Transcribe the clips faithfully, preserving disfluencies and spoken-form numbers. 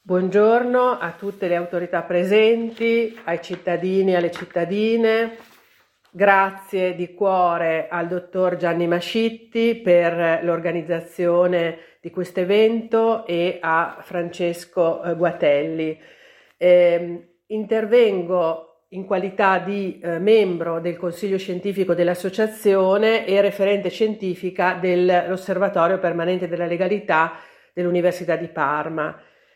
Buongiorno a tutte le autorità presenti, ai cittadini e alle cittadine. Grazie di cuore al dottor Gianni Mascitti per l'organizzazione di questo evento e a Francesco Guatelli. Eh, intervengo in qualità di eh, membro del Consiglio Scientifico dell'Associazione e referente scientifica dell'Osservatorio Permanente della Legalità dell'Università di Parma.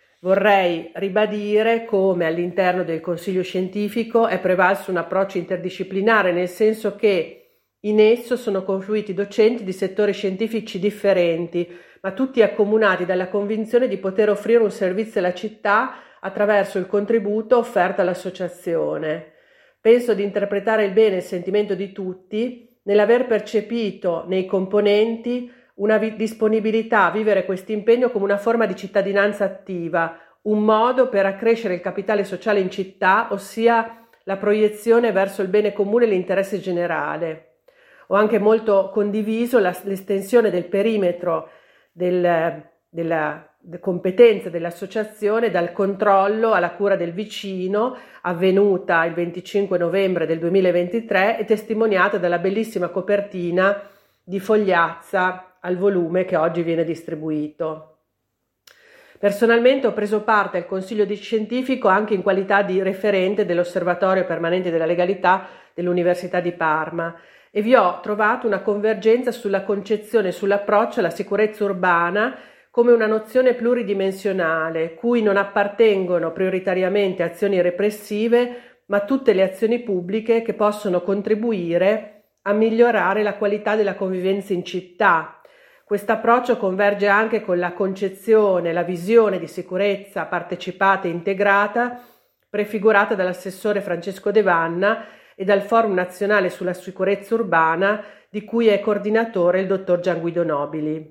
Vorrei ribadire come all'interno del Consiglio Scientifico è prevalso un approccio interdisciplinare, nel senso che in esso sono confluiti docenti di settori scientifici differenti, ma tutti accomunati dalla convinzione di poter offrire un servizio alla città attraverso il contributo offerto all'associazione. Penso di interpretare il bene il sentimento di tutti nell'aver percepito nei componenti una vi- disponibilità a vivere questo impegno come una forma di cittadinanza attiva, un modo per accrescere il capitale sociale in città, ossia la proiezione verso il bene comune e l'interesse generale. Ho anche molto condiviso la, l'estensione del perimetro del, della de competenza dell'associazione dal controllo alla cura del vicino, avvenuta il venticinque novembre del duemilaventitré e testimoniata dalla bellissima copertina di Fogliazza al volume che oggi viene distribuito. Personalmente ho preso parte al Consiglio di Scientifico anche in qualità di referente dell'Osservatorio Permanente della Legalità dell'Università di Parma e vi ho trovato una convergenza sulla concezione e sull'approccio alla sicurezza urbana come una nozione pluridimensionale, cui non appartengono prioritariamente azioni repressive, ma tutte le azioni pubbliche che possono contribuire a migliorare la qualità della convivenza in città. Questo approccio converge anche con la concezione, la visione di sicurezza partecipata e integrata prefigurata dall'assessore Francesco De Vanna e dal Forum Nazionale sulla Sicurezza Urbana, di cui è coordinatore il dottor Gianguido Nobili.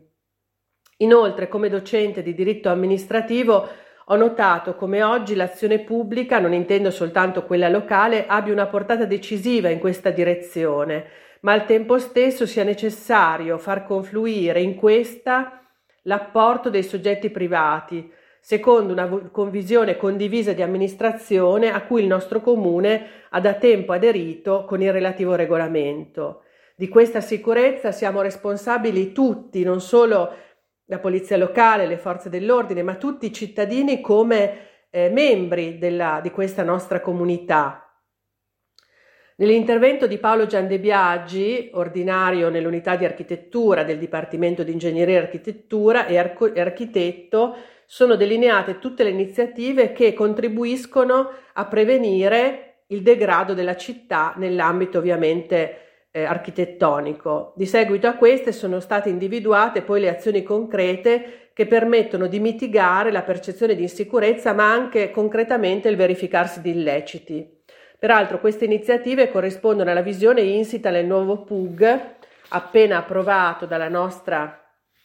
Inoltre, come docente di diritto amministrativo, ho notato come oggi l'azione pubblica, non intendo soltanto quella locale, abbia una portata decisiva in questa direzione, ma al tempo stesso sia necessario far confluire in questa l'apporto dei soggetti privati, secondo una visione condivisa di amministrazione a cui il nostro comune ha da tempo aderito con il relativo regolamento. Di questa sicurezza siamo responsabili tutti, non solo la polizia locale, le forze dell'ordine, ma tutti i cittadini come eh, membri della, di questa nostra comunità. Nell'intervento di Paolo Giandebiagi, ordinario nell'unità di architettura del Dipartimento di Ingegneria e Architettura e, arco- e architetto, sono delineate tutte le iniziative che contribuiscono a prevenire il degrado della città nell'ambito ovviamente eh, architettonico. Di seguito a queste sono state individuate poi le azioni concrete che permettono di mitigare la percezione di insicurezza, ma anche concretamente il verificarsi di illeciti. Peraltro queste iniziative corrispondono alla visione insita nel nuovo P U G appena approvato dalla nostra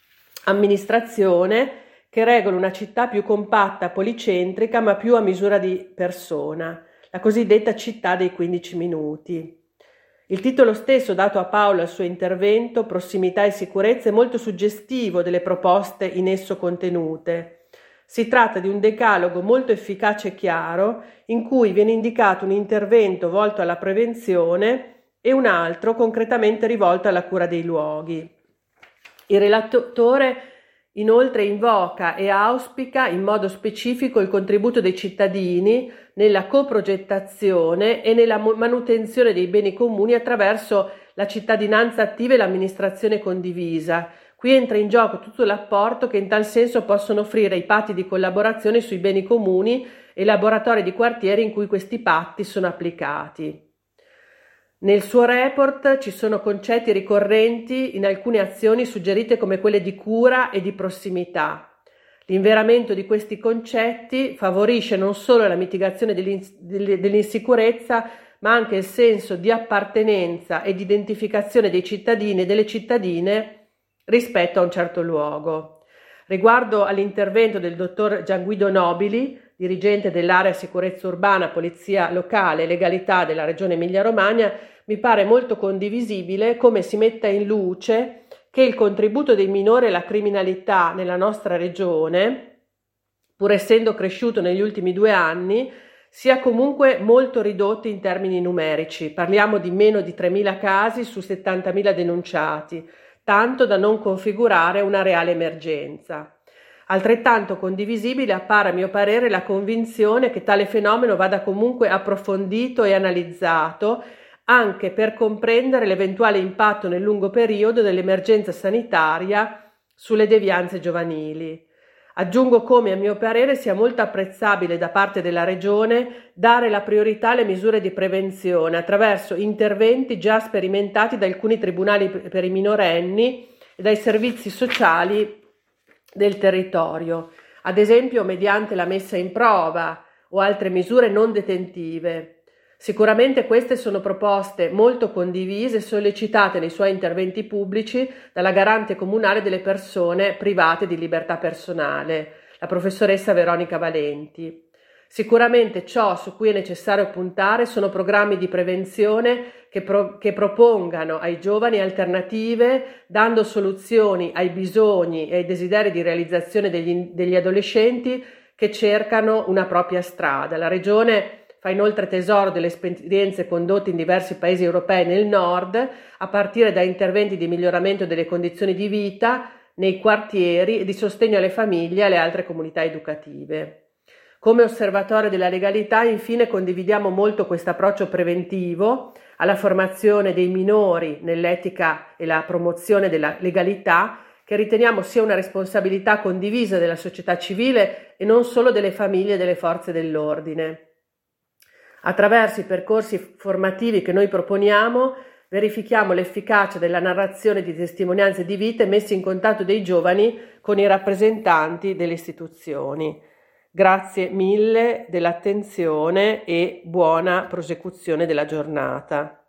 amministrazione, che regola una città più compatta, policentrica, ma più a misura di persona, la cosiddetta città dei quindici minuti. Il titolo stesso dato a Paolo al suo intervento, Prossimità e sicurezza, è molto suggestivo delle proposte in esso contenute. Si tratta di un decalogo molto efficace e chiaro, in cui viene indicato un intervento volto alla prevenzione e un altro concretamente rivolto alla cura dei luoghi. Il relatore inoltre invoca e auspica in modo specifico il contributo dei cittadini nella coprogettazione e nella manutenzione dei beni comuni attraverso la cittadinanza attiva e l'amministrazione condivisa. Qui entra in gioco tutto l'apporto che in tal senso possono offrire i patti di collaborazione sui beni comuni e i laboratori di quartiere in cui questi patti sono applicati. Nel suo report ci sono concetti ricorrenti in alcune azioni suggerite come quelle di cura e di prossimità. L'inveramento di questi concetti favorisce non solo la mitigazione dell'insicurezza, ma anche il senso di appartenenza e di identificazione dei cittadini e delle cittadine rispetto a un certo luogo. Riguardo all'intervento del dottor Gianguido Nobili, dirigente dell'area sicurezza urbana, polizia locale e legalità della regione Emilia-Romagna, mi pare molto condivisibile come si metta in luce che il contributo dei minori alla criminalità nella nostra regione pur essendo cresciuto negli ultimi due anni, sia comunque molto ridotto in termini numerici. Parliamo di meno di tremila casi su settantamila denunciati, tanto da non configurare una reale emergenza. Altrettanto condivisibile appare a mio parere la convinzione che tale fenomeno vada comunque approfondito e analizzato anche per comprendere l'eventuale impatto nel lungo periodo dell'emergenza sanitaria sulle devianze giovanili. Aggiungo come a mio parere sia molto apprezzabile da parte della Regione dare la priorità alle misure di prevenzione attraverso interventi già sperimentati da alcuni tribunali per i minorenni e dai servizi sociali del territorio, ad esempio mediante la messa in prova o altre misure non detentive. Sicuramente queste sono proposte molto condivise e sollecitate nei suoi interventi pubblici dalla garante comunale delle persone private di libertà personale, la professoressa Veronica Valenti. Sicuramente ciò su cui è necessario puntare sono programmi di prevenzione che, pro- che propongano ai giovani alternative, dando soluzioni ai bisogni e ai desideri di realizzazione degli, degli adolescenti che cercano una propria strada. La Regione fa inoltre tesoro delle esperienze condotte in diversi paesi europei nel nord, a partire da interventi di miglioramento delle condizioni di vita nei quartieri e di sostegno alle famiglie e alle altre comunità educative. Come osservatorio della legalità, infine, condividiamo molto questo approccio preventivo alla formazione dei minori nell'etica e la promozione della legalità, che riteniamo sia una responsabilità condivisa della società civile e non solo delle famiglie e delle forze dell'ordine. Attraverso i percorsi formativi che noi proponiamo, verifichiamo l'efficacia della narrazione di testimonianze di vita messe in contatto dei giovani con i rappresentanti delle istituzioni. Grazie mille dell'attenzione e buona prosecuzione della giornata.